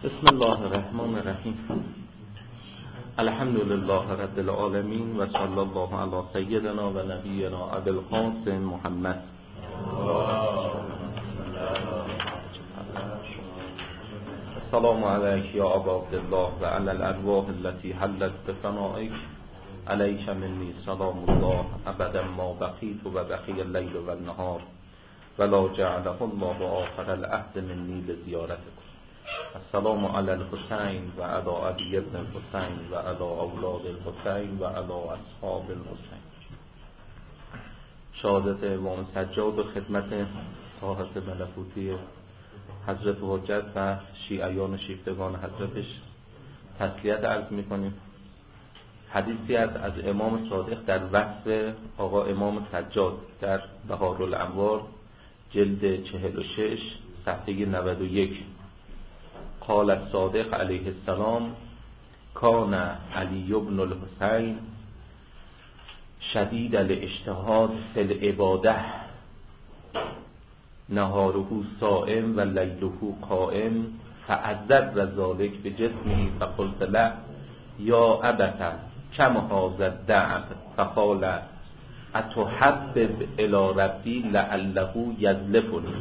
بسم الله الرحمن الرحیم. الحمد لله رب العالمین و صلی الله علی سیدنا و نبینا ابی القاسم محمد. السلام علیک یا ابا عبدالله و علی الارواح التي حلت بفنائک. علیک منی سلام الله ابدا ما بقیت و بقی اللیل و النهار ولا جعله الله آخر العهد منی لزیارتکم. السلام علی الحسین و علی ابی ابن الحسین و علی اولاد الحسین و علی اصحاب الحسین. شهادت امام سجاد و خدمت صاحب ملکوتی حضرت حجت و شیعیان شیفتگان حضرتش تسلیت عرض میکنیم. حدیثی از امام صادق در وصف آقا امام سجاد در بهارالانوار جلد 46 صفحه 91. قال الصادق علیه السلام کان علی بن الحسین شدید الاجتهاد فی العباده نهاره صائم و لیله قائم فعذر ذلك بجسمه فقلت له یا ابتا کم هذا الدعب فقال اتحبب الی ربی لعله یزلفنی.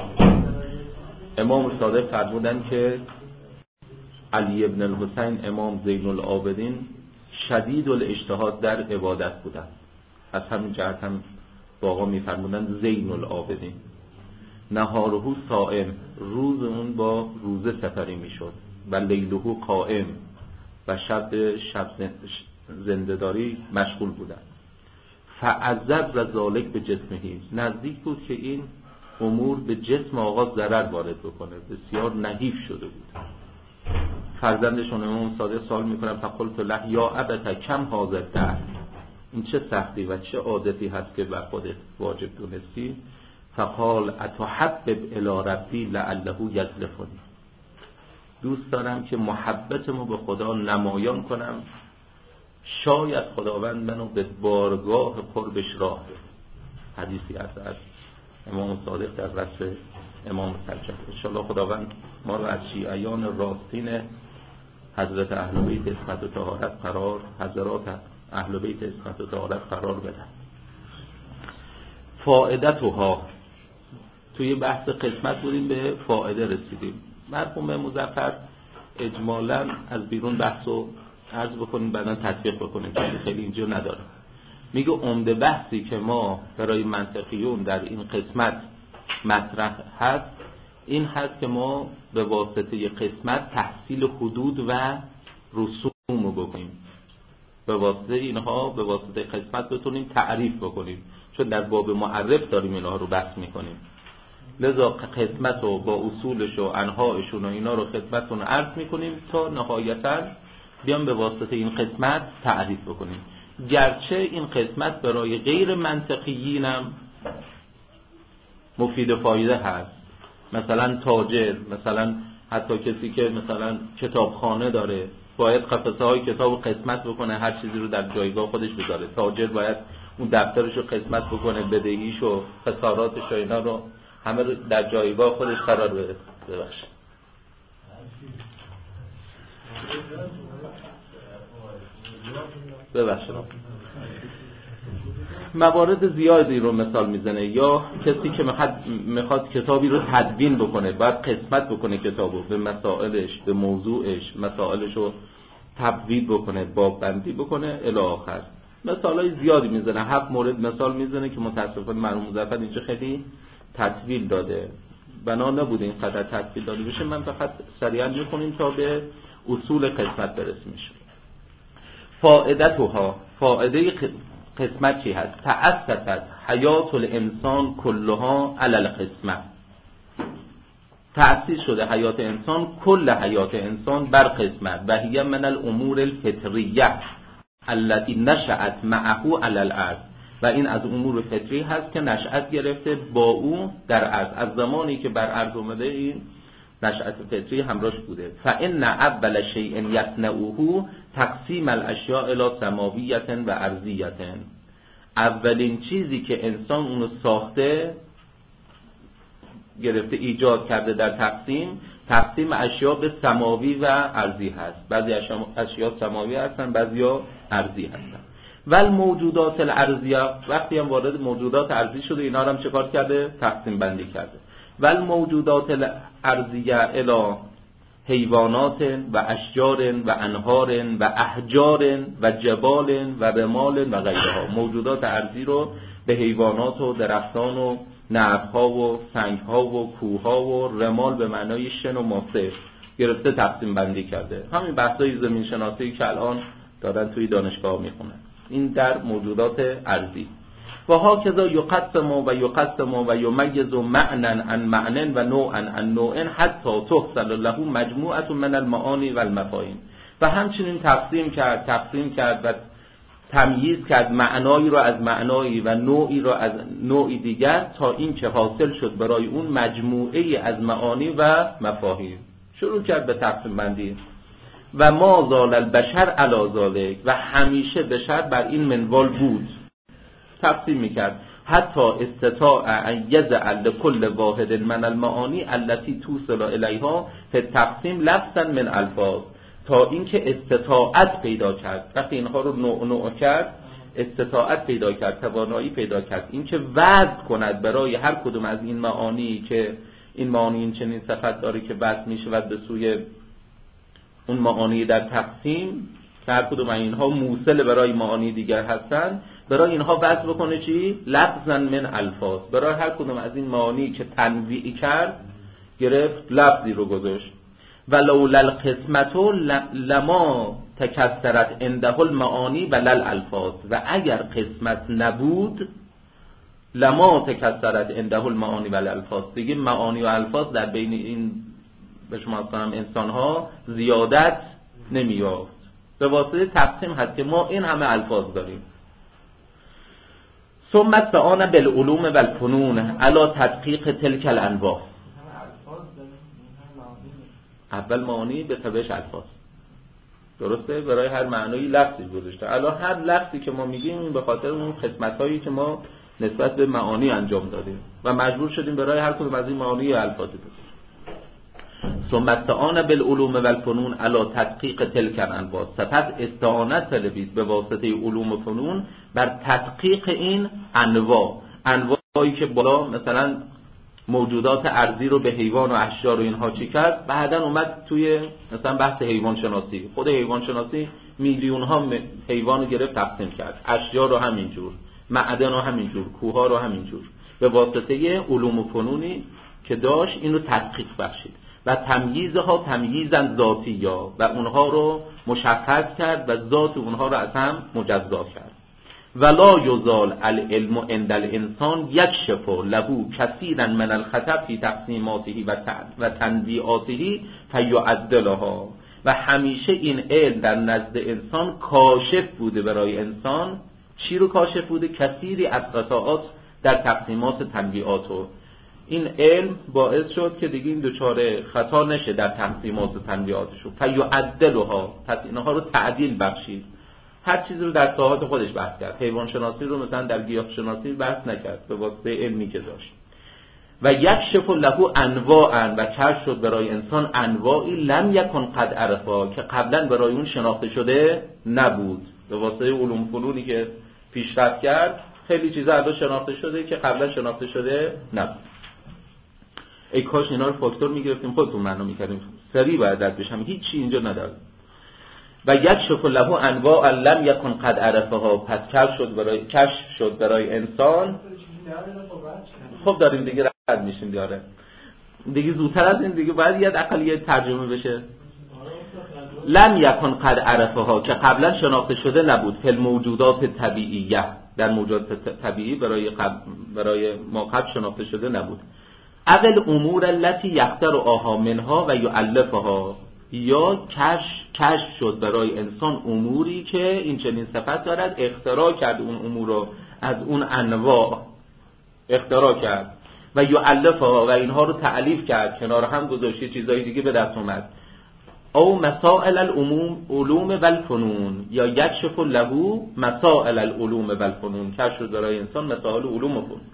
امام صادق فرمودند که علی ابن الحسین امام زین العابدین شدید الاجتهاد در عبادت بودند. از همین جهت هم باقا میفرمودند زین العابدین. نهاره صائم، روز اون با روزه سپری میشد و لیله قائم و شب زنده‌داری مشغول بودند. فعذر ذلک به جسمه، نزدیک بود که این امور به جسم آقا ضرر وارد بکنه، بسیار نحیف شده بود. فرزندشون امام صادق سوال میکنن فقلت له یا ابتا کم هذا الدهر، این چه سختی و چه عادتی هست که بر خودت واجب دونستی؟ فقال اتحبب الی ربی لعله یزلفنی، دوست دارم که محبتمو به خدا نمایان کنم، شاید خداوند منو به بارگاه قربش راه بده. حدیثی هست از امام صادق در وصف امام سجاد. انشاءالله خداوند ما رو از شیعیان راستین حضرت اهل بیت عصمت و طهارت قرار، حضرات اهل بیت عصمت و طهارت قرار بدن. فائدتها، توی بحث قسمت بودیم به فائده رسیدیم. مرحوم مظفر اجمالا از بیرون بحثو عرض بکنیم بعدا تطبیق بکنیم که خیلی اینجا نداره. میگه عمده بحثی که ما برای منطقیون در این قسمت مطرح هست این هست که ما به واسطه قسمت تحصیل حدود و رسوم رو بکنیم، به واسطه اینها به واسطه قسمت بتونیم تعریف بکنیم، چون در باب معرف داریم اینها رو بحث میکنیم. لذا قسمت رو با اصولش و انواعشون و اینا رو خدمتتون عرض میکنیم تا نهایتاً بیام به واسطه این قسمت تعریف بکنیم. گرچه این قسمت برای غیر منطقیینم مفید فایده هست، مثلا تاجر، مثلا حتی کسی که مثلا کتابخانه داره باید قفسه های کتاب قسمت بکنه، هر چیزی رو در جایگاه خودش بذاره. تاجر باید اون دفترش رو قسمت بکنه، بدهیش و خساراتش و اینا رو همه رو در جایگاه خودش قرار بده. ببخشید موارد زیادی رو مثال میزنه. یا کسی که میخواد کتابی رو تدوین بکنه باید قسمت بکنه کتابو به مسائلش، به موضوعش، مسائلش رو تبویب بکنه، باب بندی بکنه الی آخر. مثالای زیادی میزنه، 7 مورد مثال میزنه که متاسفانه مرحوم مظفر اینجا خیلی تطویل داده، بنا نبوده این قدر تطویل داده بشه. من فقط سریعا میخونیم تا به اصول قسمت برسیم. فائدتها، فائده قسمت چی هست؟ تأسست حیات الانسان کلها علی القسمت، تأسیس شده حیات انسان، کل حیات انسان بر قسمت. و هی من الامور الفطریه التي نشأت معه علی الارض، و این از امور فطری هست که نشأت گرفته با او در ارض، از زمانی که بر ارض اومده این نشأت فطری همراهش بوده. فإن اول شیء یصنعه تقسیم الاشیاء الی سماویة و ارضیة، اولین چیزی که انسان اونو ساخته گرفته ایجاد کرده در تقسیم تقسیم اشیا به سماوی و ارضی هست. بعضی اشیا سماوی هستن، بعضیا ارضی هستن. ول موجودات الارضیه، وقتی هم وارد موجودات ارضی شده اینا رو هم چه کار کرده؟ تقسیم بندی کرده. ول موجودات الارضیه الی حیوانات و اشجار و انهار و احجار و جبال و رمال و غیرها. موجودات ارضی رو به حیوانات و درختان و نهرها و سنگها و کوهها و رمال به معنای شن و ماسه گرفته تقسیم بندی کرده. همین بحثای زمین شناسی که الان دارن توی دانشگاه میخونن، این در موجودات ارضی. و هاکذا یقسم و یمیز معنا عن معن و نوعا عن نوع حتی تحصل له مجموعه من المعانی و المفاهیم. و همچنین تقسیم کرد و تمییز کرد معنایی را از معنایی و نوعی را از نوعی دیگر، تا این که حاصل شد برای اون مجموعه از معانی و مفاهیم. شروع کرد به تقسیم بندی. و ما زال البشر علی ذلک، و همیشه بشر بر این منوال بود، تقسیم میکرد. حتی استطاع ان یجعل لكل واحد من المعانی التي توصل الیها فی التقسیم لفظا من الفاظ، تا اینکه استطاعت پیدا کرد. وقتی اینها رو نوع کرد، استطاعت پیدا کرد، توانایی پیدا کرد اینکه وضع کند برای هر کدوم از این معانی، که این معانی این چنین صفت داره که وضع میشود به سوی اون معانی در تقسیم، که هر کدوم از اینها موصل برای معانی دیگر هستند، برای اینها وضع بکنه چی؟ لفظا من الفاظ. برای هر کدوم از این معانی که تنویع کرد، گرفت لفظی رو گذاشت. ولولا القسمت لما تکثرت عنده المعانی ولل الفاظ، و اگر قسمت نبود لما تکثرت عنده المعانی ولل الفاظ، دیگه معانی و الفاظ در بین این به شما کنم انسان ها زیادت نمیافت. به واسطه تقسیم هست که ما این همه الفاظ داریم. ثم استعان بالعلوم والفنون علی تدقیق تلک الانواع. اول معانی به تبعش الفاظ، درسته؟ برای هر معنایی لفظی گذاشته. الان هر لفظی که ما میگیم این به خاطر اون قسمت‌هایی که ما نسبت به معانی انجام دادیم و مجبور شدیم برای هر کدوم از این معانی الفاظی بذاریم. ثم استعان بالعلوم والفنون علی تدقیق تلک الانواع، سپس استعانت طلبید به واسطه علوم و فنون بر تدقیق این انواعی که بالا مثلا موجودات ارضی رو به حیوان و اشجار و اینها چی کرد، بعدن اومد توی مثلا بحث حیوان شناسی. خود حیوان شناسی میلیون ها حیوان رو گرفت تقسیم کرد، اشجار رو همینجور، معدن رو همینجور، کوه ها رو همینجور. به واسطه علوم و فنونی که داشت این رو تدقیق بخشید و تمییزها تمییزا ذاتیا، و اونها رو مشخص کرد و ذات اونها رو از هم مجزا کرد. ولا یزال العلم عند الانسان یکشف له کثیرا من الخطأ فی تقسیماته و تنویعاته فیعدلها، و همیشه این علم در نزد انسان کاشف بوده برای انسان. چی رو کاشف بوده؟ کثیری از خطاات در تقسیمات تنویعاتو. این علم باعث شد که دیگه این دوچاره خطا نشه در تقسیمات و تنویعاتشو. فیعدلها، پس اینها رو تعدیل بخشید. هر چیزی رو در ساحات خودش بحث کرد. حیوان شناسی رو مثلا در گیاه شناسی بحث نکرد به واسطه علمی که داشت. و یکشف له انواعا، و کشف شد برای انسان انواعی لم یکن قد عرفا، که قبلا برای اون شناخته شده نبود. به واسطه علوم فنونی که پیشرفت کرد خیلی چیزا الان شناخته شده که قبلا شناخته شده نبود. ای کاش اینا رو فاکتور میگرفتیم خودتون معنا میکردیم، سریع باید رد بشم، هیچ چی اینجا نداره. و یکشف له انواع لم یکن قد عرفها، پس کشف شد برای انسان. خب داریم دیگه رد میشیم دیگه زودتر از این دیگه باید یه اقلیه ترجمه بشه. لم یکن قد عرفها، که قبلا شناخته شده نبود. فی الموجودات طبیعیه، در موجودات طبیعی برای ما قبل شناخته شده نبود. اول امور التي یختر آها منها و یؤلفها، یا کشف شد برای انسان اموری که این چنین صفت دارد، اختراع کرد اون امور رو از اون انواع اختراع کرد و یؤلفها، و اینها رو تألیف کرد، کنار هم گذاشت، چیزای دیگه به دست اومد. او مسائل العلوم والفنون، یا یکشف له مسائل العلوم والفنون، کشف شد برای انسان مسائل علوم و فنون.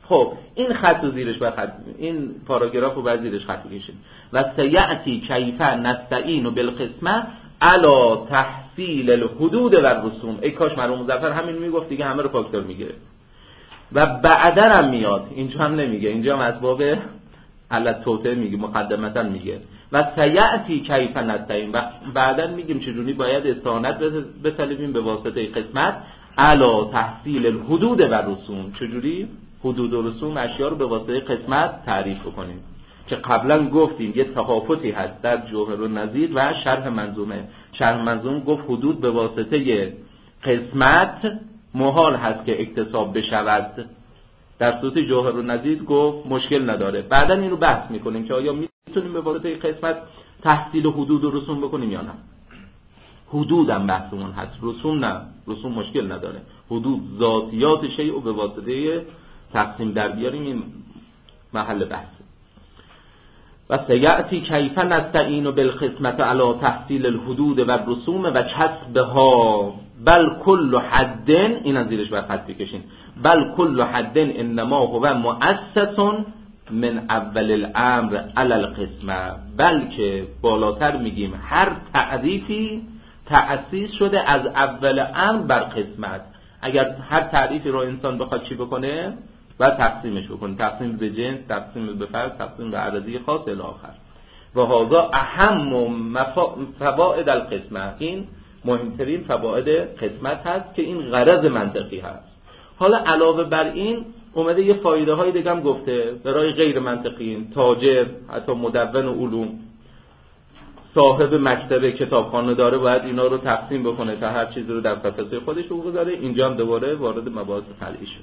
خب این خط و زیرش بر خط، این پاراگراف رو بر زیرش خط بکشید. و سیأتی کیف نستعین بالقسمه علی تحصیل الحدود و الرسوم. ای کاش مرحوم مظفر همین میگفت دیگه همه رو فاکتور میگیره. و بعدرم میاد، اینجا هم نمیگه، اینجا هم از باب علت توته میگه، مقدمتا میگه و سیأتی کیف نستعین، و بعدا میگیم چجوری باید استعانت بطلبیم به واسطه قسمت علی تحصیل الحدود و الرسوم، چجوری حدود و رسوم اشیاء رو به واسطه قسمت تعریف بکنیم که قبلا گفتیم یه تفاوتی هست در جوهر و نظیر و شرح منظومه. شرح منظوم گفت حدود به واسطه قسمت محال هست که اکتساب بشود، در صورت جوهر و نظیر گفت مشکل نداره. بعدا اینو بحث میکنیم که آیا میتونیم به واسطه قسمت تحصیل حدود و رسوم بکنیم یا نه. حدود هم بحثمون هست، رسوم نه، رسوم مشکل نداره. حدود ذاتیات شیء و به واسطه تقسیم در بیاریم، این محل بحث. و سیأتی کیف نستعین بالقسمت علی تحصیل الحدود و الرسوم و کسبها بل کل حد، این از زیرش بر خط بکشین، بل کل حد انما هو مؤسس من اول الامر علی القسمه، بلکه بالاتر میگیم هر تعریفی تأسیس شده از اول امر بر قسمت. اگر هر تعریفی رو انسان بخواد چی بکنه و تقسیمش بکنه، تقسیم به جنس، تقسیم به فرد، تقسیم به عددی خاص الی آخر. و هذا اهم فوائد القسمه، این مهمترین فواید قسمت هست که این غرض منطقی هست. حالا علاوه بر این اومده یه فایده های دیگه هم گفته برای غیر منطقیین، تاجر، حتی مدون علوم، صاحب مکتب کتابخانه داره، باید اینا رو تقسیم بکنه تا هر چیزی رو در قفسه خودش بگذاره. اینجا هم دوباره وارد مباحث فرعی شد.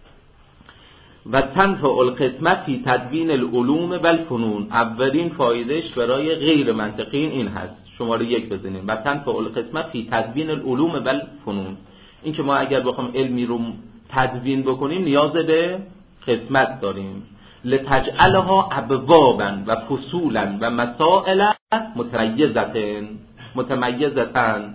و تنفع القسمه فی تدوین العلوم و الفنون، اولین فایدهش برای غیر منطقیین این هست، شماره 1 بزنیم. و تنفع القسمه فی تدوین العلوم و الفنون، این که ما اگر بخوام علمی رو تدوین بکنیم نیاز به قسمت داریم. لتجعلها ابوابا و فصولا و مسائل متمیزتن،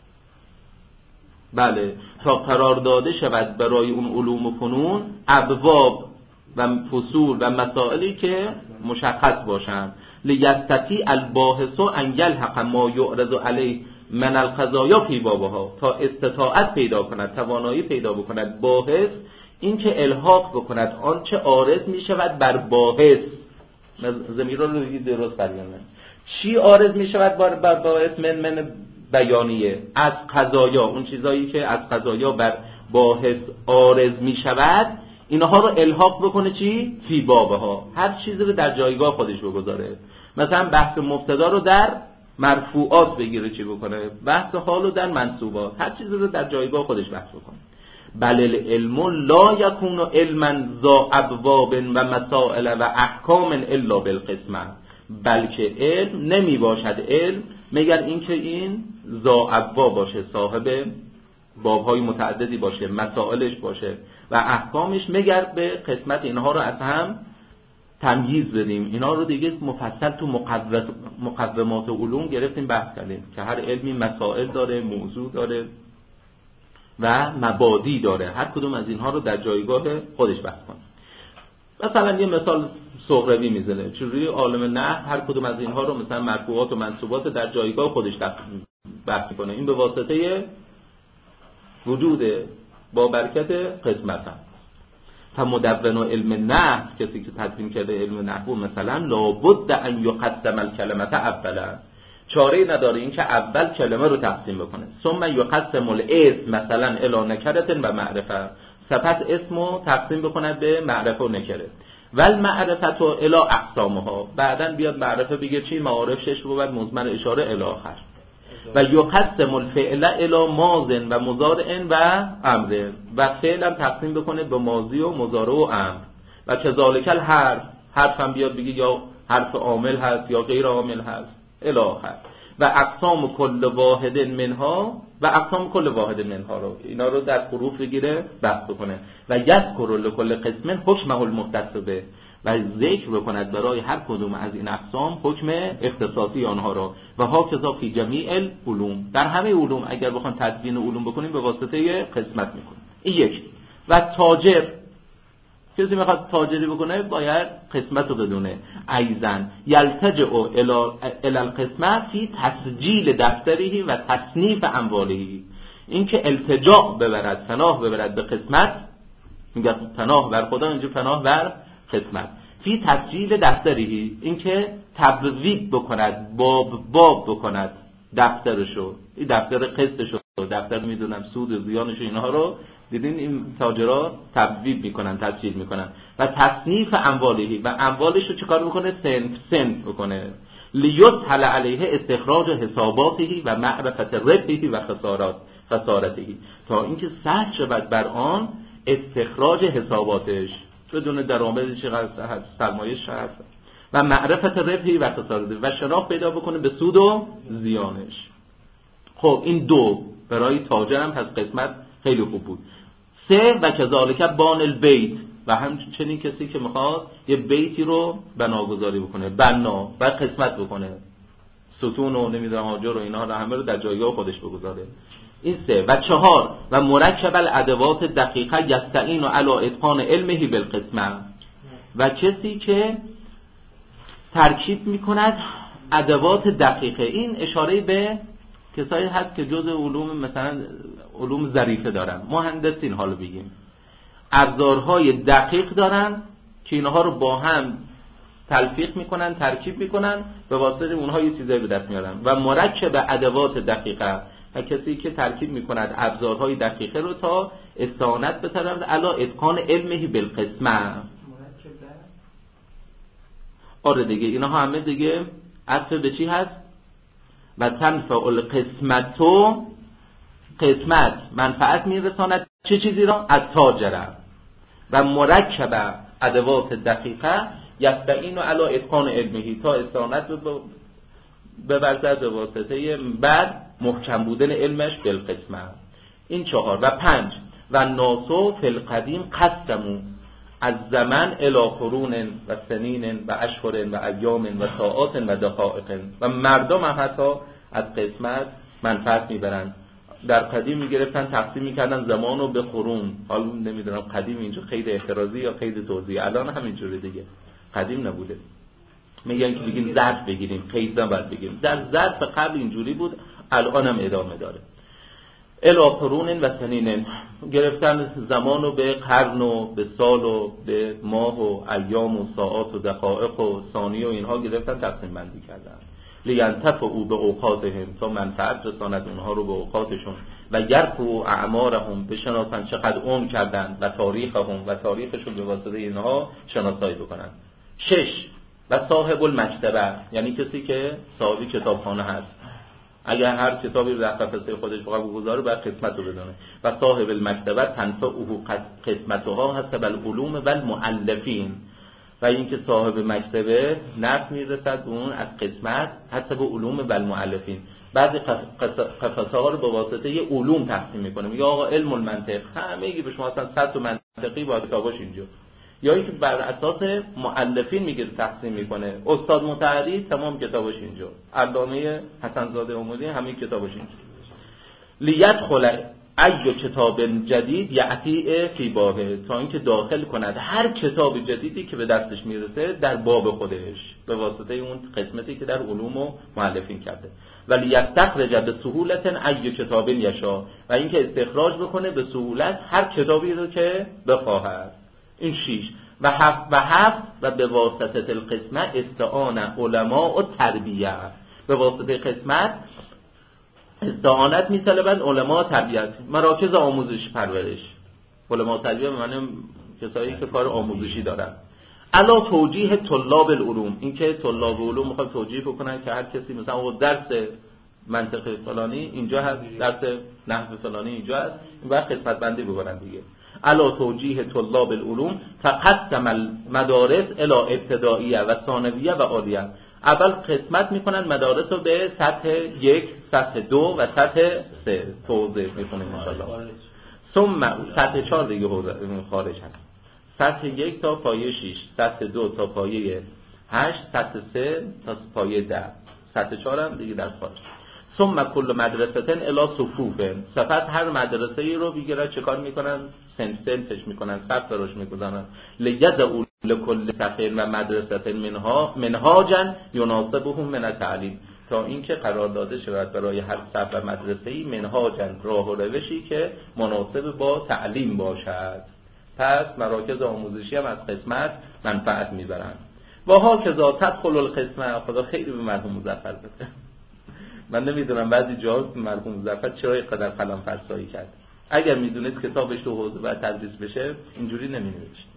بله، تا قرار داده شود برای اون علوم و فنون ابواب و فصول و مسائلی که مشخص باشند. لیستطیع الباحث ان یلحق ما یعرض علیه من القضایا فی بابها، تا استطاعت پیدا کند، توانایی پیدا بکند باحث این که الحاق بکند آنچه عارض می شود بر باحث. ضمیر رو درست برگردن، چی عارض می شود بر باحث؟ من بیانیه، از قضایا، اون چیزایی که از قضایا بر باحث عارض می شود، اینها رو الحاق بکنه چی؟ فی بابها، هر چیزی رو در جایگاه خودش بگذاره. مثلا بحث مبتدا رو در مرفوعات بگیره چی بکنه، بحث حال رو در منصوبات، هر چیزی رو در جایگاه خودش بحث بکنه. بل العلم لا یکون علما ذا ابواب و مسائل و احکام الا بالقسمه، بلکه علم نمی باشد علم مگر اینکه این ذا ابواب باشه، صاحب بابهای متعددی باشه، مسائلش باشه و احکامش، مگر به قسمت اینها رو از هم تمییز بدیم. اینا رو دیگه مفصل تو مقومات علوم گرفتیم بحث کردیم که هر علمی مسائل داره، موضوع داره و مبادی داره، هر کدوم از اینها رو در جایگاه خودش بحث کنه. مثلا یه مثال صغروی میزنه، چجوری عالم نحو هر کدوم از اینها رو مثلا مرفوعات و منصوبات در جایگاه خودش بحث کنه. این به واسطه وجود با برکت قسمت هست. فمدون علم نحو، کسی که تدوین کرده علم نحو، مثلا لابد ان یقدم الکلمه اولا، چاره نداره این که اول کلمه رو تقسیم بکنه. ثم یقسم الاسم مثلا الی نکره و معرفه، سپس اسمو تقسیم بکنه به معرفه و نکره. والمعرفه الی اقسامها، بعدن بیاد معرفه بگه چی؟ معارف 6 بود، مضمر اشاره الی آخر. و یقسم الفعل الی ماضٍ و مضارع و امر، و فعل هم تقسیم بکنه به ماضی و مضارع و امر. و کذالک الحرف، حرف هم بیاد بگه یا حرف عامل هست یا غیر عامل هست الی آخر. و اقسام کل واحد منها، و اقسام کل واحد منها رو، اینا رو در حروف بگیره بحث بکنه. و یذکر لکل قسم حکمه المختص به، و ذکر بکند برای هر کدوم از این اقسام حکم اختصاصی آنها را. و هاکذا فی جمیع العلوم، در همه علوم اگر بخوان تدوین علوم بکنیم به واسطه قسمت میکنیم. این یک. و کسی میخواد تاجری بکنه باید قسمت رو بدونه. ایزن یلتجئ الی القسمه فی تسجیل دفتری و تصنیف اموالهی، این که التجاء ببرد، پناه ببرد به قسمت، میگه پناه بر خدا، اینجا پناه بر قسمت. فی تسجیل دفتری، این که تبویب بکند، باب بکند دفترشو، این دفتر قسطشو، دفتر میدونم سود و زیانشو، اینها رو دیدین این تاجرها تبویب میکنن، تسجیل میکنن. و تصنیف اموالهی، و اموالشو چیکار میکنه؟ سنف بکنه. لیسهل علیه استخراج حساباته و معرفت ربحه و خسارته، تا اینکه سهل شود بر آن استخراج حساباتش، بدون درآمدش چقدر هست، سرمایه‌اش هست، و معرفت ربحی و خسارته، و شناخت پیدا بکنه به سود و زیانش. خب این دو برای تاجر هم پس قسمت خیلی خوب بود. سه و کذالک بان البیت، و همچنین کسی که میخواد یه بیتی رو بناگذاری بکنه، بنا و قسمت بکنه، ستون و نمیدونم آجر و اینها رو همه رو در جایگاه خودش بگذاره. این سه. و چهار و مرکب الادوات دقیقه یستعین علی اتقان علمه بالقسمه، و کسی که ترکیب میکند ادوات دقیقه. این اشاره به کسایی هست که جز علوم مثلا علوم ظریفه دارن، مهندسین حالا بگیم، ابزارهای دقیق دارن که اینها رو با هم تلفیق میکنن، ترکیب میکنن، به واسطه اونها یه چیزایی به دست میارن. و مرکب ادوات دقیقه، و کسی که ترکیب میکند ابزارهای دقیقه رو تا استعانت به طرف علی اتقان علمه بالقسمه. آره دیگه اینها همه دیگه عطف به چی هست؟ و تنفع القسمتو، قسمت منفعت میرساند چه چیزی را؟ التاجر. و مرکب ادوات دقیقه یستعین علی اتقان علمه، تا استعانت بورزد به واسطه بعد محکم بودن علمش بالقسمه. این چهار. و پنج و ناسو فی القدیم قسمو از زمن الی قرون و سنین و اشهر و ایام و ساعات و دقائق، و مردم هم حتی از قسمت منفعت میبرند. در قدیم میگرفتن تقسیم میکردن زمانو به قرون، حالا نمیدونم قدیم اینجا خیلی احترازی یا خیلی توضیح، الان همینجوری دیگه، قدیم نبوده. میگن که بگیم ظرف بگیریم، قید نباید بگیریم. در ظرف قبل اینجوری بود، الان هم ادامه داره. الی قرون و سنین، گرفتن زمانو به قرن و به سال و به ماه و ایام و ساعات و دقایق و ثانیه و اینها گرفتن تقسیم بندی کردن. لینتفعوا به اوقاتهم، تا منفعت رساند اونها رو به اوقاتشون. و یرفعوا اعمارهم، بشناسن چقدر عمر کردن، و تاریخهم، و تاریخشون به واسطه اینها شناسایی بکنن. 6 و صاحب المکتبه، یعنی کسی که صاحب کتابخانه هست، اگر هر کتابی رو در قفسه خودش بگذاره باید قسمت رو بدونه. و صاحب المکتبه تنفعه قسمتها حسب العلوم و المؤلفین، و اینکه صاحب مکتبه نفع میرسد اون از قسمت حسب علوم و المؤلفین. بعضی قفسه ها رو به واسطه یه علوم تقسیم میکنه، میگه آقا علم المنطق همه یکی به شما اصلا 100 منطقی با کتاباش اینجا، یا اینکه بر اساس مؤلفین میگه تقسیم میکنه، استاد متحری تمام کتاباش اینجا، علامه حسن زاده عمودی همه کتاباش اینجا. لیدخل ای کتاب جدید یأتی فی بابه، تا اینکه داخل کند هر کتاب جدیدی که به دستش میرسه در باب خودش، به واسطه اون قسمتی که در علوم و مؤلفین کرده. ولی یستخرج به سهولت ای کتاب یشا، و اینکه استخراج بکنه به سهولت هر کتابی رو که بخواهد. این 6 و 7 و به واسطه القسمه استعان علماء و تربیه، به واسطه قسمت استعانت می‌طلبند علماء تربیت، مراکز آموزش پرورش. علماء تربیه به معنی کسایی که کار آموزشی دارن. علا توجیه طلاب العلوم، این که طلاب علوم میخواد توجیه بکنن که هر کسی مثلا درس منطق فلانی اینجا هست، درس نحو فلانی اینجا هست، این وقت قسمت بندی بکنن دیگه. علا توجیه طلاب العلوم فقسم المدارس الی ابتدائیه و ثانویه و عالیه. اول قسمت میکنن مدارس رو به سطح 1، سطح 2 و سطح 3 توضیح میکنیم انشاءالله. ثم سطح 4 دیگه خارج هست، سطح 1 تا پایه 6، سطح 2 تا پایه 8، سطح 3 تا پایه 10، سطح 4 هم دیگه در خارج. ثم کل مدرسه‌تن الی صفوف، صفت هر مدرسه‌ای رو بگیرن چه کار میکنن؟ سنفش میکنن، صف براش میگذارن. لیدعوا لکل سفین و مدرسه منهاجا یناسبهم من التعلیم، تا اینکه قرار داده شود برای هر صف و مدرسه‌ای منهاجا، راه و روشی که مناسب با تعلیم باشد. پس مراکز آموزشی هم از قسمت منفعت میبرند. و ها کذا تدخل القسمه. خدا خیلی به مرحوم مظفر بده. من نمیدونم بعضی جاها مرحوم مظفر چرا اینقدر قلم فرسایی کرد. اگر میدونست کتابش تو حوزه باید تدریس بشه اینجوری نمینوشت.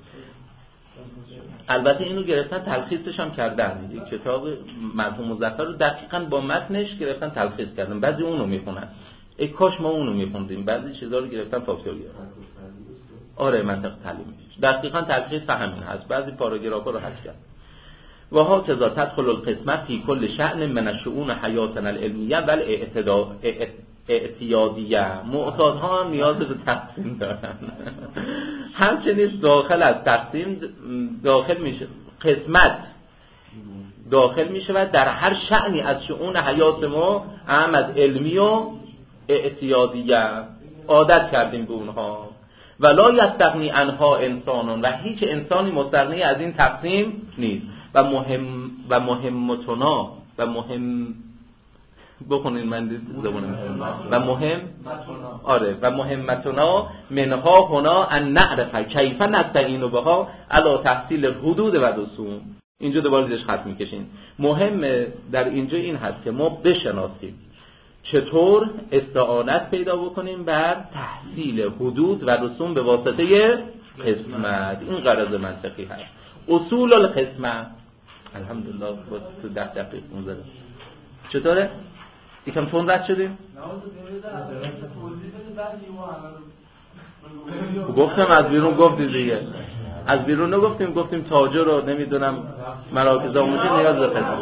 البته اینو گرفتن تلخیصش هم کردن، یک کتاب مرحوم مظفر رو دقیقاً با متنش گرفتن تلخیص کردن. بعضی اونو میخونن، ای کاش ما اونو میخوندیم. بعضی چیزا رو گرفتن فاکتوریال. آره منطق تعلیمیش دقیقاً تلخیص همین هست، بعضی پاراگرافا رو حذف کرد. و ها کذا تدخل القسمه فی کل شأن من الشؤون حیاتنا العلمیه و الاعتیادیه. معتادها هم نیاز به تقسیم دارن. همچنین داخل از تقسیم داخل میشه قسمت، داخل میشه و در هر شأنی از شؤون حیات ما، هم از علمی و اعتیادیه، عادت کردیم به اونها. ولا یستغنی عنها انسانون، و هیچ انسانی مستغنی از این تقسیم نیست. و مهمتنا و مهم بخونین من زبونم و مهم آره و مهمتنا منها هنا ان نعرف کیف نستعین بها علی تحصیل الحدود و رسوم. اینجا دوباره زیرش خط میکشین. مهم در اینجا این هست که ما بشناسیم چطور استعانت پیدا بکنیم بر تحصیل حدود و رسوم به واسطه قسمت. این غرض منطقی هست. اصول القسمت الحمدلله تو 10 دقیقه مونده. چطوره؟ یکم تون رد شدیم؟ گفتم از بیرون گفتی دیگه. از بیرون نگفتیم، گفتیم تاجر رو نمیدونم مراکز آموزشی نیاز به قسمت.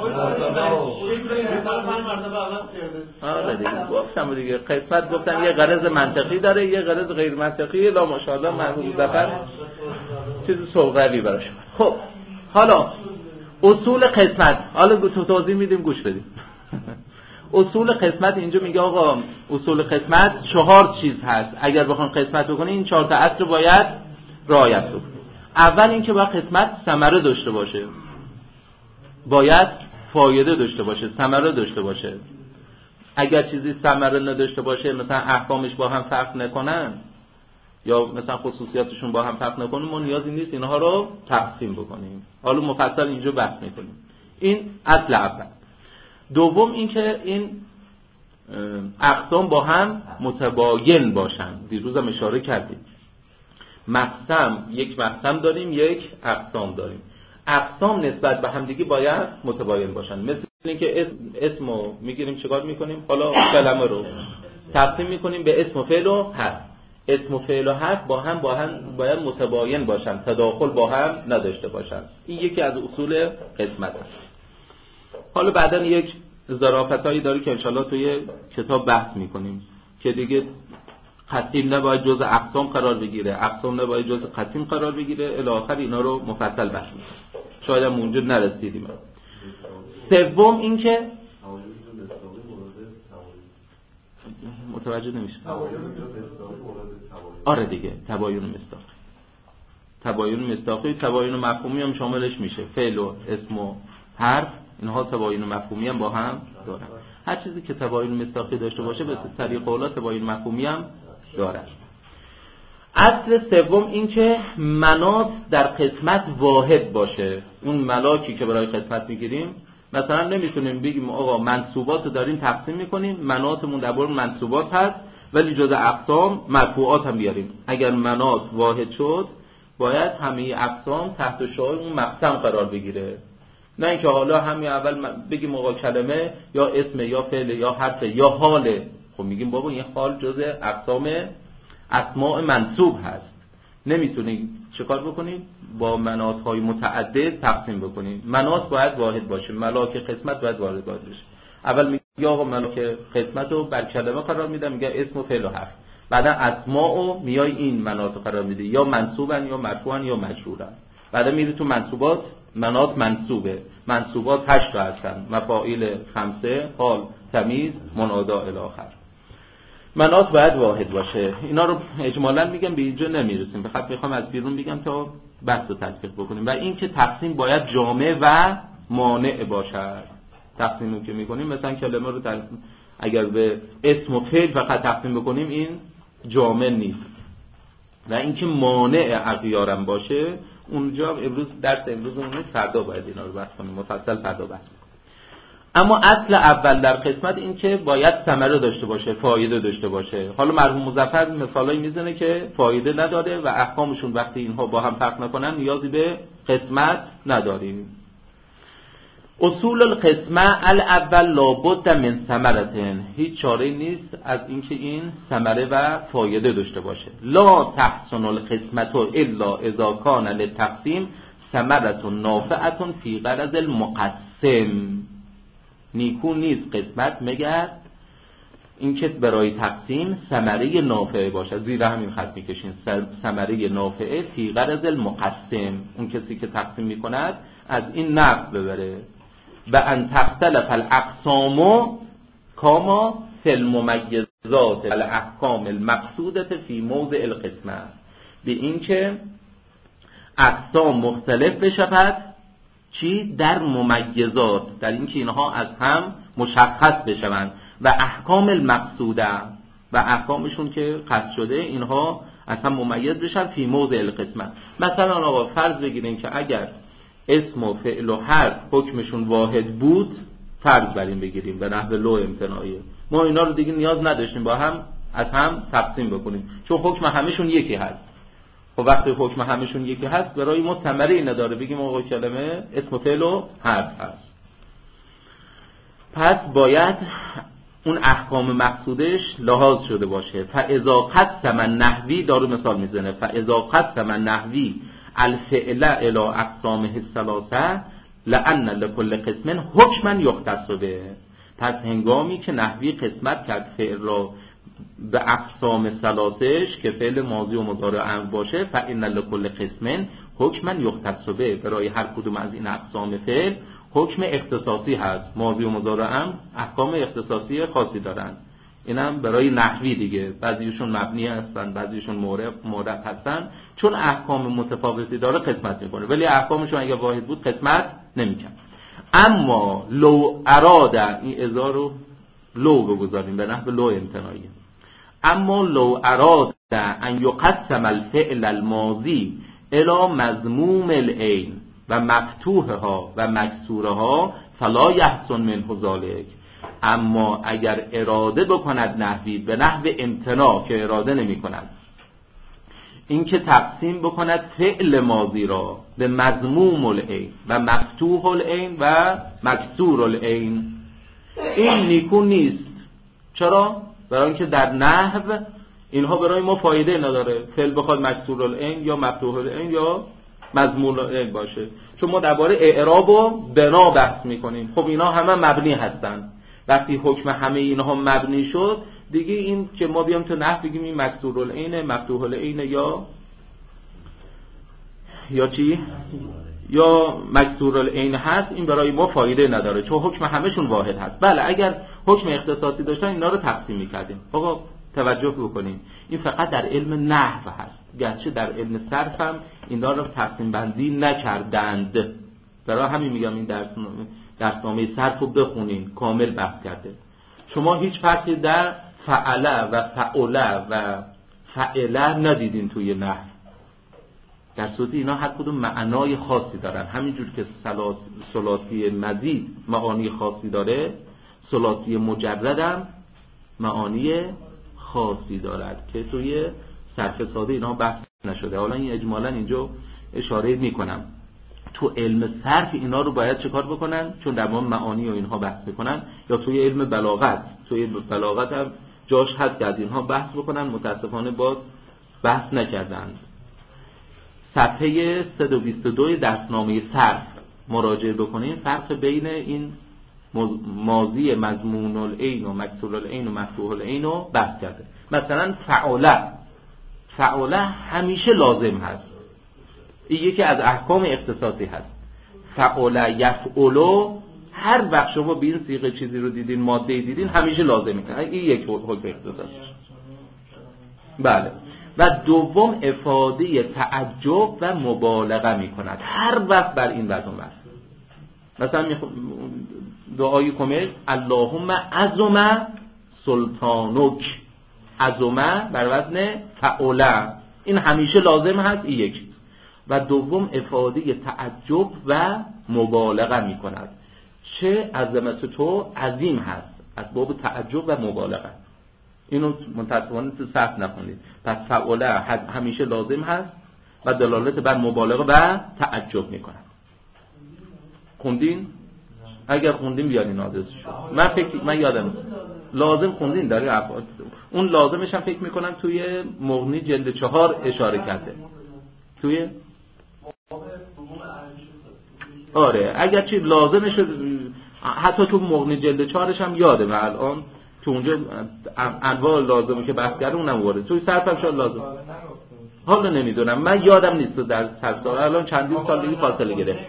آره دیگه گفتم دیگه قسمت گفتم یه غرض منطقی داره یه غرض غیر منطقی. لا ماشاءالله مرحوم ظفر چیز سوغوی براش. خب حالا اصول قسمت، حالا تو توضیح میدیم گوش بدیم. اصول قسمت اینجا میگه آقا اصول قسمت 4 چیز هست. اگر بخوام قسمت بکنی این 4 تا اصل باید رعایت کنی. اول اینکه باید قسمت ثمره داشته باشه، باید فایده داشته باشه، ثمره داشته باشه. اگر چیزی ثمره نداشته باشه، مثلا احکامش با هم فرق نکنن یا مثلا خصوصیاتشون با هم فرق نکنه، ما نیازی نیست اینها رو تقسیم بکنیم. حالا مفصل اینجا بحث میکنیم. این اصل اول. دوم اینکه این اقسام با هم متباین باشن. دیروز هم اشاره کردیم مقسم، یک مقسم داریم یک اقسام داریم. اقسام نسبت به هم دیگه باید متباین باشن. مثل اینکه اسمو میگیریم چیکار میکنیم؟ حالا کلمه رو تقسیم میکنیم به اسم و فعل و حرف. اسم و فعل و حرف با هم باید متباین باشن، تداخل با هم نداشته باشن. این یکی از اصول قسمت است. حالا بعداً یک ظرافتایی داره که انشالله توی کتاب بحث میکنیم که دیگه قسیم نباید جز اقسام قرار بگیره، اقسام نباید جز قسیم قرار بگیره، الی آخر اینا رو مفصل بحث میکنیم. شاید هم اونجا نرسیدیم. سوم این که متوجه نمیشه. آره دیگه تباین مصداقی. تباین مصداقی، تباین مفهومی هم شاملش میشه. فعل و اسم و حرف اینها تباین مفهومی هم با هم دارن. هر چیزی که تباین مصداقی داشته باشه به طریق اولا تباین مفهومی هم داره. اصل سوم این که مناط در قسمت واحد باشه. اون ملاکی که برای قسمت میگیریم مثلا نمیتونیم بگیم آقا منصوبات رو داریم تقسیم میکنیم، مناطمون در باره منصوبات هست ولی جز اقسام مرفوعات هم بیاریم. اگر مناط واحد شد باید همه اقسام تحت شعار اون مقسم قرار بگیره. نه اینکه حالا همین اول بگیم آقا کلمه یا اسم یا فعل یا حرف یا حاله. خب میگیم بابا این حال جز اقسام اسماء منصوب هست. نمیتونیم چیکار بکنیم؟ با مناطهای متعدد تقسیم بکنیم. مناط باید واحد باشه، ملاک قسمت باید واحد باشه. اول میگه آقا ملاک قسمت رو بر کلمه قرار میدم، میگه اسم و فعل و حرف. بعدا اسماء رو میای این مناط قرار میده، یا منصوبن یا مرفوعن یا مجرورن. بعدا میری تو منصوبات، مناط منصوبه. منصوبات 8 تا هستن، مفاعیل 5، حال، تمیز، منادا الی آخر. منات باید واحد باشه. اینا رو اجمالا میگم، به اینجا نمیرسیم، فقط میخوام از بیرون بگم تا بحث رو تطبیق بکنیم. و این که تقسیم باید جامع و مانع باشد. تقسیمی که میکنیم مثلا کلمه رو اگر به اسم و فعل فقط تقسیم بکنیم این جامع نیست، و اینکه مانع اغیارم باشه. اونجا درس امروزمون فردا باید اینا رو بحث کنیم، مفصل فردا بحث کنیم. اما اصل اول در قسمت این که باید ثمره داشته باشه، فایده داشته باشه. حالا مرحوم مظفر مثالایی میزنه که فایده نداره و احکامشون وقتی اینها با هم فرق نکنن نیازی به قسمت نداریم. اصول القسمه الاول لابد من ثمرة، هیچ چاره نیست از اینکه این ثمره و فایده داشته باشه. لا تحسن القسمه الا اذا کان للتقسیم ثمرة نافعة فی غرض المقسم. نیکو نیست قسمت مگر اینکه برای تقسیم ثمره نافعه باشه. زیر همین خط میکشین ثمره نافعه فی غرض المقسم، اون کسی که تقسیم میکند از این نفع ببره. و ان تختلف الاقسام کما فی الممیزات الاحکام المقصوده فی موضع القسمه، به این که اقسام مختلف بشود چی؟ در ممیزات، در این که اینها از هم مشخص بشوند، و احکام المقصوده، و احکامشون که قصد شده اینها از هم ممیز بشن فی موضع القسمه. مثلا آقا فرض بگیریم که اگر اسم و فعل و حرف حکمشون واحد بود، فرض بریم بگیریم به نحو لو امتناعی، ما اینا رو دیگه نیاز نداشتیم با هم از هم تقسیم بکنیم، چون حکم همشون یکی هست. خب وقتی حکم همشون یکی هست برای ما ثمره‌ای نداره بگیم آقا کلمه اسم و فعل و حرف هست. پس باید اون احکام مقصودش لحاظ شده باشه. فاذا قسم النحوی، دارو مثال میزنه، فاذا قسم النحوی الفعل الى اقسامه الثلاثه لان لكل قسم حکما یختص به. پس هنگامی که نحوی قسمت کرد فعل را به اقسام ثلاثش که فعل ماضی و مضارع امر باشه، فان لكل قسم حکما یختص به، برای هر کدوم از این اقسام فعل حکم اختصاصی هست. ماضی و مضارع امر احکام اختصاصی خاصی دارن. اینم برای نحوی دیگه، بعضیشون مبنی هستن بعضیشون مورد هستن، چون احکام متفاوتی داره قسمت میکنه، ولی احکامشون اگه واحد بود قسمت نمیکنه. اما لو اراده، این ازا رو لو بگذاریم به نحو لو امتناعی، اما لو اراده ان یقسم الفعل الماضی الى مضموم العین و مفتوحها و مکسورها فلا یحسن منه ذلک. اما اگر اراده بکند نحوی به نحو امتناع که اراده نمی کند، این که تقسیم بکند فعل ماضی را به مضموم العین و مفتوح العین و مکسور العین، این نیکو نیست. چرا؟ برای اینکه در نحو اینها برای ما فایده نداره، فعل بخواد مکسور العین یا مفتوح العین یا مضمون العین باشه، چون ما درباره اعراب و بنا بحث میکنیم. خب اینا همه مبنی هستن. وقتی حکم همه اینها مبنی شد دیگه این که ما بیام تو نحو بگیم این مکسور العین مفتوح العین یا چی یا مکسور العین هست، این برای ما فایده نداره چون حکم همشون واحد هست. بله اگر حکم اختصاصی داشتن اینا رو تقسیم میکردیم. آقا توجه بکنیم این فقط در علم نحو هست، گرچه در علم صرف هم اینا رو تقسیم بندی نکردند. برای همین میگم این درسنامه صرف رو بخونین، کامل بحث کرده. شما هیچ فرقی در فعله و فعله و فعله ندیدین توی نحو، در صورتی اینا هر کدوم معنای خاصی دارن. همینجور که ثلاثی مزید معانی خاصی داره، ثلاثی مجرد هم معانی خاصی دارد که توی صرف ساده اینا بحث نشده. حالا این اجمالا اینجا اشاره میکنم. تو علم صرف اینا رو باید چه کار بکنن؟ چون در مورد معانی و اینها بحث بکنن، یا توی علم بلاغت، توی بلاغت هم جاش هست که از اینها بحث بکنن، متاسفانه باز بحث نکردن. صفحه 122 درسنامه صرف مراجعه بکنین، فرق بین این ماضی مضمون العین و مکسور العین و مفتوح العین رو بحث کرده. مثلا فعله همیشه لازم هست، این یکی از احکام اختصاصی هست. فعله یفعلو، هر وقت شما به این صیغه چیزی رو دیدین، ماده دیدین، همیشه لازم میکنه. این یک حکم اختصاصی. بله. و دوم افاده تعجب و مبالغه میکند هر وقت بر این وزن وزن. مثلا دعای کمک اللهم عظم سلطانک، عظم بر وزن فعوله، این همیشه لازم هست. این یک. و دوم افاده تعجب و مبالغه میکند. چه عظمت تو عظیم هست، از باب تعجب و مبالغه. اینو متأسفانه تو صحف نخوندید. پس فعوله همیشه لازم هست و دلالت بر مبالغه و تعجب میکند. خوندین؟ اگر خوندین بیارین آدرسشو. من یادم لازم خوندین داری افعال. اون لازمش هم فکر میکنم توی مغنی جلد 4 اشاره کرده. توی آره اگر چی لازمش حتی تو مغنی جلد 4ش هم یاده و الان تو اونجا انواع لازمه که بحث کرده اونم وارد. توی صرف هم شاید لازم. حالا نمیدونم من یادم نیست در سال الان چندین سال دیگه فاصله گرفت.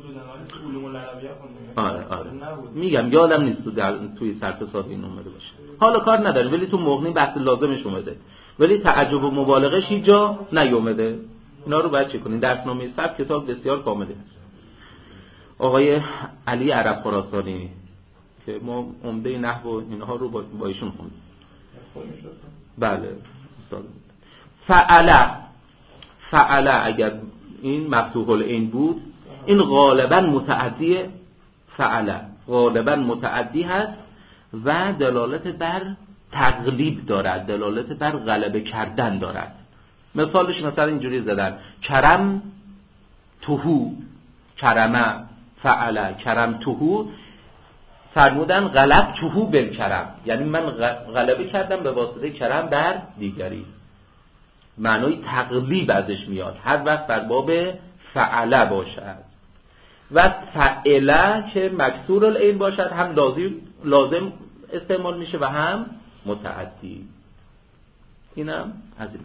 آره میگم یادم نیست توی صرف سال این اومده باشه. حالا کار نداره ولی تو مغنی بحث لازمش اومده ولی تعجب و مبالغه‌اش هیچ جا نیومده. اینا رو باید چک کنین. درسنامه صرف کتاب بسیار کامله است. آقای علی عرب خراسانی که ما عمده نحو و اینها رو با ایشون خوندیم. بله استاد. فعله اگر این مفتوح العین بود این غالبا متعدی فعله غالبا متعدی هست و دلالت بر تغلیب دارد، دلالت بر غلبه کردن دارد. مثالش مثلا اینجوری زدن کرم توهو، کرمه فعله کرم توهو، فرمودن غلب توهو بالکرم، یعنی من غلبه کردم به واسطه کرم بر دیگری. معنای تغلیب ازش میاد هر وقت بر باب فعله باشد. و فعله که مکسور العین باشد هم لازم استعمال میشه و هم متعدی. اینم از این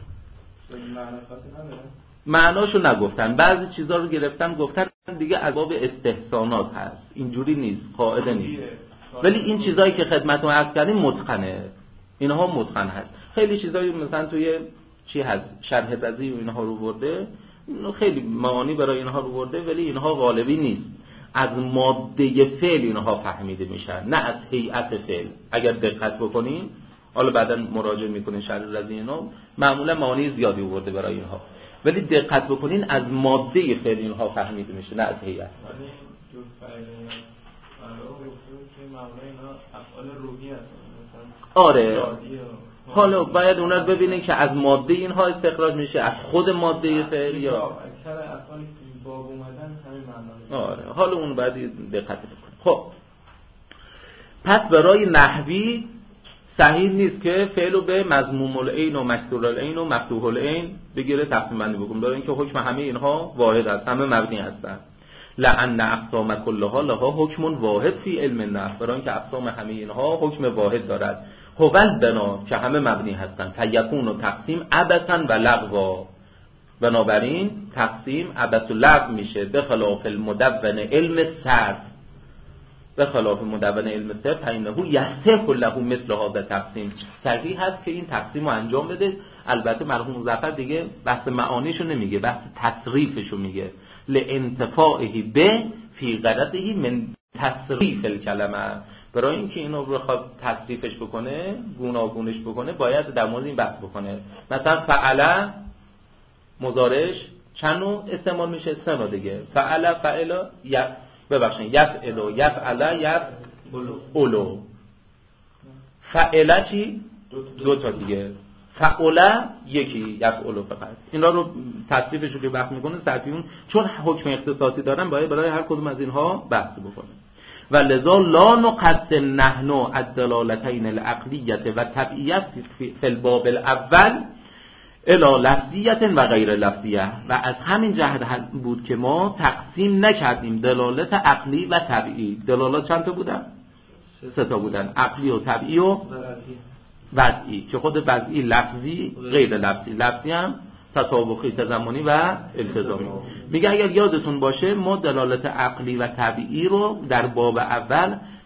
معناشو نگفتن، بعضی چیزا رو گرفتن گفتن دیگه از باب استحسانات هست، اینجوری نیست، قاعده نیست. ولی این چیزایی که خدمتتون عرض کردیم متقنه، اینها متقن هست. خیلی چیزایی مثلا توی چی هست شرح بزی و اینها رو برده، خیلی معانی برای اینها رو برده ولی اینها غالبی نیست. از ماده فعل اینها فهمیده میشن نه از هیئت فعل. اگر دقت بکنین حالا بعدا مراجعه میکنین شرح بزی اینا معمولا معانی زیادی برده برای اینها ولی دقت بکنین از ماده فعل اینها فهمیده میشه نه از هیئت. آره حالا باید اونا رو ببینین که از ماده اینها استخراج میشه از خود ماده فعل یا اکثر افعالی که باب اومدن همین معنی. آره حالا اون باید دقت بکنین. خب پس برای نحوی صحیح نیست که فعلو به مضموم العین و مکسور العین و مفتوح العین بگیره تقسیم بندی بکنه، برای اینکه حکم همه اینها واحد است، همه مبنی هستند. لأن اقسام کلها لها حکم واحد فی علم النحو، برای اینکه اقسام همه اینها حکم واحد دارد. هوال بنا که همه مبنی هستند. فیکون و تقسیم عبثا و لغوا، بنابراین تقسیم عبث و لغو میشه. به خلاف المدون علم صرف، به خلاف مدون علم صرف فإنه یصح له مثل هذا تقسیم. صحیح هست که این تقسیم رو انجام بده. البته مرحوم ظفر دیگه بحث معانیشو نمیگه، بحث تصریفشو میگه. لانتفاعه به فی غرضه من تصریف الکلمه، برای اینکه اینو بخواد تصریفش بکنه گوناگونش بکنه باید در مورد این بحث بکنه. مثلا فعل مضارعش چند نوع استعمال میشه؟ سه نوع دیگه. فعل یفعل یفعل یفعلو. فعل چی؟ دو تا دیگه. فعل یکی، یفعلو فقط. اینا رو تصریفش رو که بحث میکنه صرفیون چون حکم اختصاصی دارن باید برای هر کدوم از اینها بحث بکنه. و لذا لا نقسم نحن الدلالتین العقلیه و طبعیه فی الباب الاول الی لفظیه و غیر لفظیه. و از همین جهت بود که ما تقسیم نکردیم دلالت عقلی و طبعی. دلالت چند تا بودن؟ سه تا بودن، عقلی و طبعی و وضعی، که خود وضعی لفظی غیر لفظی، لفظی هم تطابقی تضمنی و التزامی. میگه اگر یادتون باشه ما دلالت عقلی و طبیعی رو در باب اول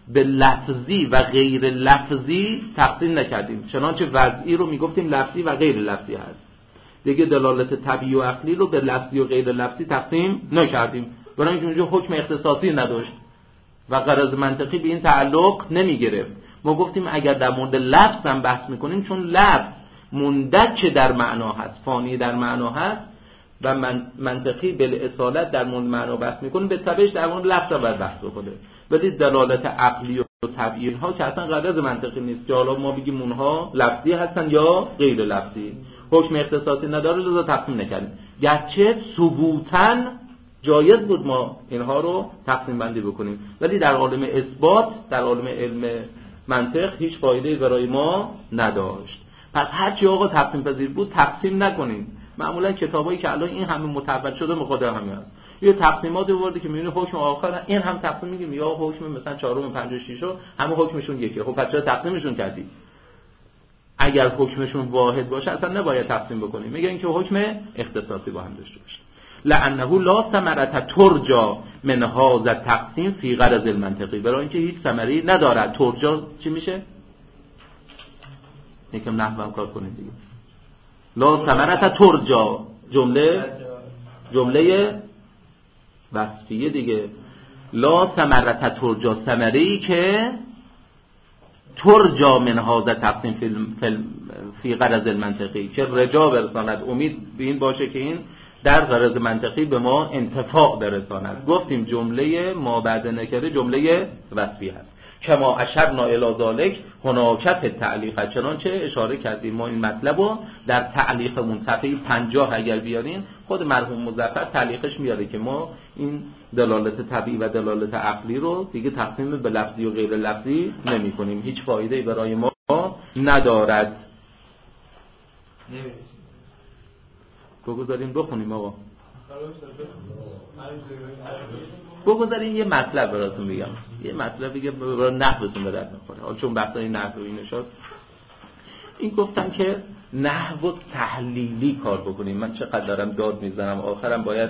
به لفظی و غیر لفظی تقسیم نکردیم. چنانچه وضعی رو میگفتیم لفظی و غیر لفظی هست، دیگه دلالت طبیعی و عقلی رو به لفظی و غیر لفظی تقسیم نکردیم، برای اینکه اونجا حکم اختصاصی نداشت و غرض منطقی به این تعلق نمیگرفت. ما گفتیم اگر در مورد لفظ هم بحث میکنیم، چون لفظ مندرج در معنا هست، فانی در معنا هست و منطقی بالاصالت در مورد معنا بحث میکنیم، به تبعش در مورد لفظ هم باید بحث بکنه. ولی دلالت عقلی و طبیعی اینها که اصلا غرض منطقی نیست که حالا ما بگیم اونها لفظی هستن یا غیر لفظی، حکم اختصاصی نداره، لذا تقسیم نکردیم. گرچه ثبوتاً جایز بود ما اینها رو تقسیم بندی بکنیم، ولی در عالم اثبات، در عالم علم منطق هیچ فایده‌ای برای ما نداشت. پس هرچی آقا تقسیم پذیر بود تقسیم نکنیم. معمولا کتابایی که الان این همه متعبد شده مقادر همین هست، یه تقسیمات آورده که میبینی حکم آخر این هم تقسیم میگیم، یا حکم مثلا 4 و 5 و 6 همه حکمشون یکیه. خب پس چرا تقسیمشون کردی؟ اگر حکمشون واحد باشه اصلا نباید تقسیم بکنیم. میگه این که حکم اختصاصی با هم داشته باشه. لعنه لا ثمرة ترجا من هذا تقسیم فی غرض المنطقی، برای اینکه هیچ ثمری نداره. ترجا چی میشه؟ یکم نحوم کار کنید دیگه. لا ثمرة ترجا جمله وصفیه دیگه. لا ثمرة ترجا، ثمره‌ای که ترجا من هذا تقسیم فی غرض المنطقی، که رجا برساند، امید به این باشه که این در غرض منطقی به ما انتفاع برساند. گفتیم جمله ما بعد نکره جمله وصفی هست. کما اشرنا الی ذلک هناکت تعلیق، چنانچه اشاره کردیم ما این مطلب رو در تعلیقمون صفحه 50 اگر بیارین، خود مرحوم مظفر تعلیقش میاره که ما این دلالت طبیعی و دلالت عقلی رو دیگه تقسیم به لفظی و غیر لفظی نمی کنیم، هیچ فایده‌ای برای ما ندارد. بگذاریم بخونیم آقا، بگذاریم یه مطلب براتون بگم، یه مطلبی که برای نحوتون به درد میخوره. حالا چون بحثای نحو و این شد، این گفتم که نحو تحلیلی کار بکنیم. من چقدر دارم داد میزنم، آخرم باید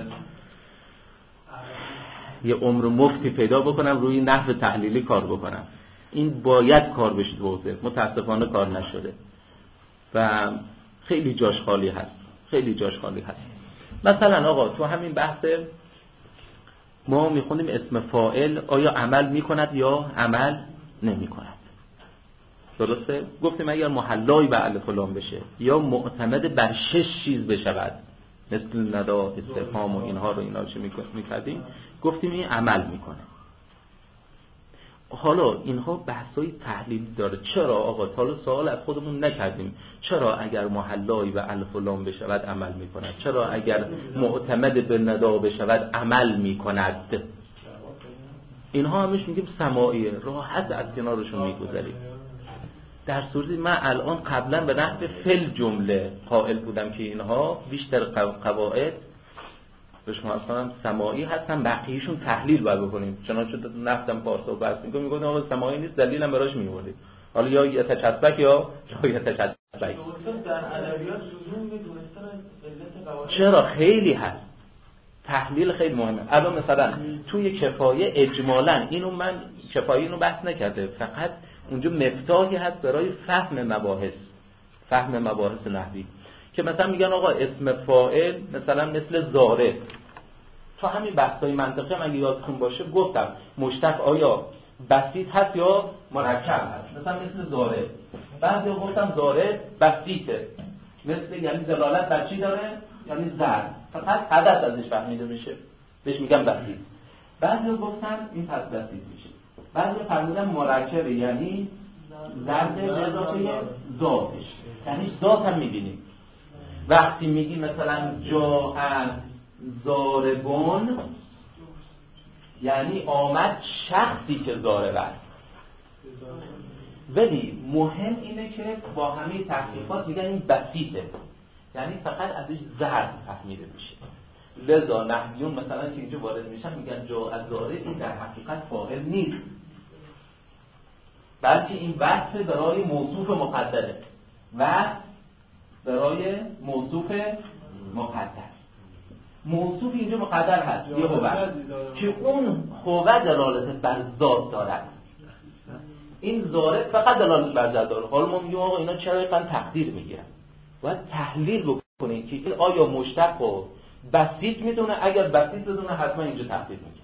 یه عمر مفتی پیدا بکنم روی نحو تحلیلی کار بکنم. این باید کار بشه تو حوزه، متاسفانه کار نشده و خیلی جاش خالی هست، خیلی جاش خالی هست. مثلا آقا تو همین بحث ما میخونیم اسم فاعل آیا عمل میکند یا عمل نمیکند، درسته؟ گفتیم اگر محلای به الف و لام بشه یا معتمد بر 6 چیز بشود، مثل ندا، استفهام و اینها چه میکردیم؟ گفتیم این عمل میکنه. حالا اینها بحثای تحلیلی داره. چرا آقا؟ حالا سوال از خودمون نکردیم چرا اگر محلای به الف و لام بشود عمل میکند، چرا اگر معتمد به ندا بشود عمل میکند؟ اینها همش میگیم سماعیه، راحت از کنارشون میگذاریم. در صورتی من الان قبلا به نحو فل جمله قائل بودم که اینها بیشتر قواعد به شما اصلا سماعی هستن، بقیه‌شون تحلیل باید بکنیم. چنانچه نفتم پارسا بحث میگم آقا سماعی نیست، دلیلم براش میوردید. حالا یا یتشبک یا یتشبک. در ادبیات لزوم میدونستن علت. چرا؟ خیلی هست، تحلیل خیلی مهمه. الان مثلا توی کفایه اجمالاً اینو من کفایه اینو بحث نکرده، فقط اونجا مفتاحی هست برای فهم مباحث نحوی، که مثلا میگن آقا اسم فاعل مثلا مثل زارع. تو همین بحثای منطقی هم اگه یادتون باشه گفتم مشتق آیا بسیط هست یا مرکب هست. مثلا مثل زارع، بعضی گفتم زارع بسیطه، مثل یعنی دلالت بر چی داره؟ یعنی زرد، فقط حدث ازش فهمیده میشه، بهش میگم بسیط. بعضی گفتن این پس بسیط میشه. بعضی فرمودن مرکبه، یعنی زرد به اضافه ذاتش، یعنی ذات هم میبینیم. وقتی میگی مثلا جاء ضاربون، یعنی آمد شخصی که ضارب است. ولی مهم اینه که با همه تحقیقات میگن این بسیطه، یعنی فقط ازش ضرب فهمیده میشه. لذا نحویون مثلا که اینجا وارد میشن میگن جاء ضارب، این در حقیقت فاعل نیست، بلکه این وصف برای موصوف مقدره، وصف برای موصوف مقدر. موصوف اینجا مقدر هست، یه هوه که اون هوه دلالت بر ذات دارد. این زارع فقط دلالت بر ذات داره. حالا ما میگیم آقا اینا چرا اینقدر تقدیر میگیرن؟ باید تحلیل بکنید که این آیا مشتق و بسیط میدونه؟ اگر بسیط بدونه حتما اینجا تقدیر میگیره.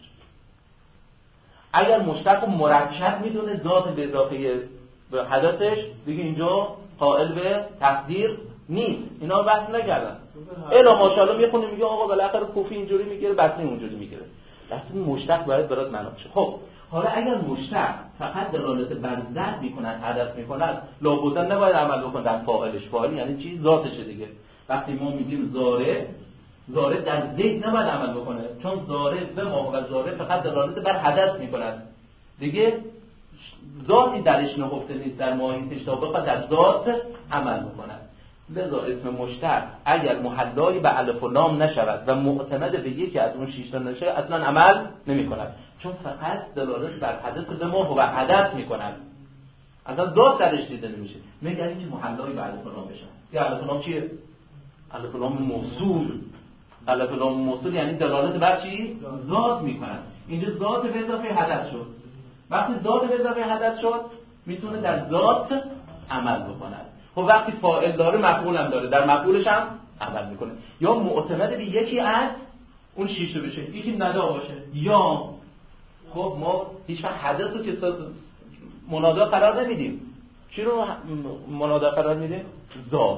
اگر مشتق و مرکب میدونه ذات به اضافه به حدثش دیگه اینجا قائل به تقدیر نیست. اینا بحث نکردن. الا ماشاءالله میخونه میگه آقا بالاخره کوفی اینجوری میگیره بسیط اونجوری میگیره. اصلا مشتق باید برات معنا بشه. خب حالا اگر مشتق فقط دلالت بر ذات میکند، حدث میکند، لابد نباید عمل بکنه در فاعلش. فاعل یعنی چی؟ ذاتشه دیگه. وقتی ما میگیم زاره در زید نباید عمل بکنه، چون زاره به ما و زاره فقط دلالت بر حدث میکند دیگه، ذاتی درش نهفته نیست در ماهیتش تا بخواد در ذات عمل بکند. لذا اسم مشتق اگر محلایی به الف و لام نشود و معتمد به یکی از اون 6 تا نشه اصلا عمل نمی کند، چون فقط دلالت بر حدث به ما و حدث می کند، اصلا ذات درش دیده نمیشه. مگر اینکه محلایی به الف و لام بشه. یا الف و لام چیه؟ الف و لام موصول. الف و لام موصول یعنی دلالت بر چی؟ ذات می کند. اینجا ذات به اضافه حدث شد. وقتی ذات به اضافه حدث شد میتونه در ذات عمل بکند. خب وقتی فاعل داره مفعول هم داره، در مفعولش هم عمل میکنه. یا معتمد به یکی از اون 6 تا بشه، یکی ندا باشه، یا خب ما هیچ وقت حدث رو که منادا قرار نمیدیم. چی رو منادا قرار میدیم؟ ذات.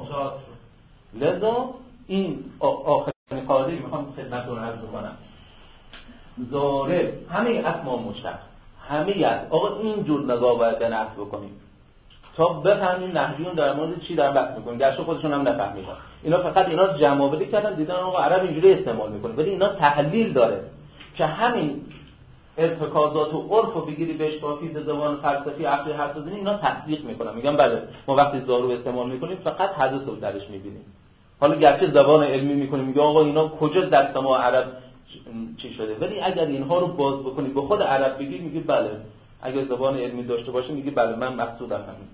لذا این آخرین قاعده میخوام خدمتتون عرض بکنم. ضارب همه اسماء مشتق، همه از آقا این جور نگاه باید به نحو بکنیم تا بفهمیم نحویون در مورد چی دارن بحث میکنن. گرچه خودشون هم نفهمیدن. اینا فقط اینا جمع آوری کردن، دیدن آقا عرب اینجوری استعمال میکنه، ولی اینا تحلیل داره که همین ارتکازات و عرف رو بگیری بهش بافی به زبان فلسفی عقلی حرف بزنی، اینا تصدیق میکنن. میگن بله ما وقتی زارو استعمال میکنیم فقط حدث رو درش میبینیم. حالا گرچه زبان علمی میکنیم میگه آقا اینا کجا در سماع عرب چی شده، ولی اگر اینها رو باز بکنی به خود عرب بگی میگه بله، اگر زبان علمی داشته باشه میگه بله من مقصودم همین.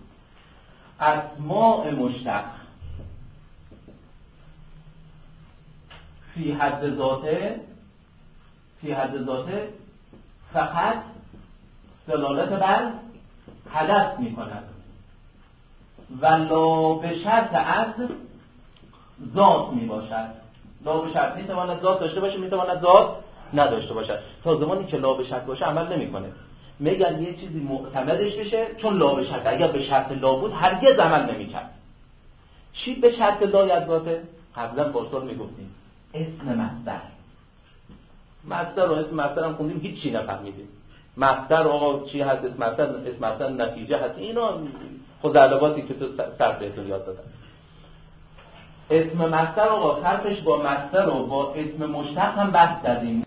اسماء مشتق فی حد ذاته فقط دلالت بر حدث میکند و لا به شرط از ذات میباشد. لا به شرط میتواند ذات داشته باشه، میتواند ذات نداشته باشد. تا زمانی که لا به شرط باشه عمل نمیکنه، مگر یه چیزی معتمدش بشه. چون لا به شرط، اگر به شرط لا بود هرگز عمل نمیکرد. چی به شرط لا از ذاته؟ قبلا بارسال میگفتیم اسم مصدر و اسم مصدر هم خوندیم هیچ چی نفهمیدیم. مصدر آقا چی هست؟ اسم مصدر نتیجه هست. اینا خزعلواتی که تو سر بهتون یاد دادن. اسم مصدر آقا فرقش با مصدر و با اسم مشتق هم بحث کردیم.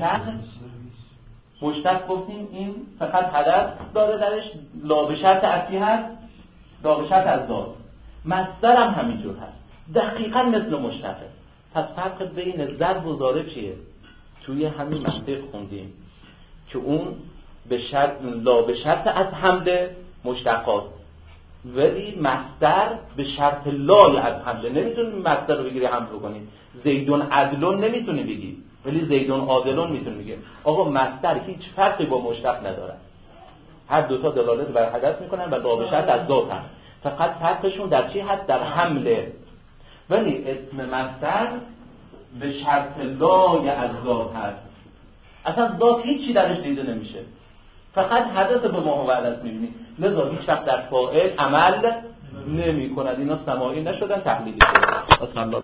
مشتق گفتیم این فقط حدث داره درش، لا به شرط اصلی هست، لا به شرط از ذات. مصدر هم همینجور هست، دقیقاً مثل مشتقه. پس فرق بین ضرب و ضارب چیه؟ توی همین منطق خوندیم که اون به شرط لا به شرط از حمد مشتقات، ولی مصدر به شرط لا از حمد. نمیتونی مصدر رو بگیری حمد بکنی. زیدون عدلون نمیتونی بگی، ولی زیدون عادلون میتونی بگی. آقا مصدر هیچ فرقی با مشتق نداره، هر دوتا دلالت بر حدث میکنن و لا به شرط از ذات هست. فقط فرقشون در چی هست؟ در حمله. ولی اسم مصدر به شرط لای از ذات هست، اصلا ذات هیچی درش دیده نمیشه، فقط حدث به ما و حدث میبینی. لذا هیچ وقت در فاعل عمل نمی کند. اینا سماعی نشدن، تحلیلی شدن.